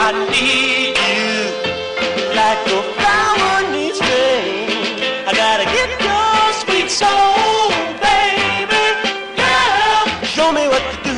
I need you like a flower needs rain. I gotta get your sweet soul, baby. Girl, show me what to do.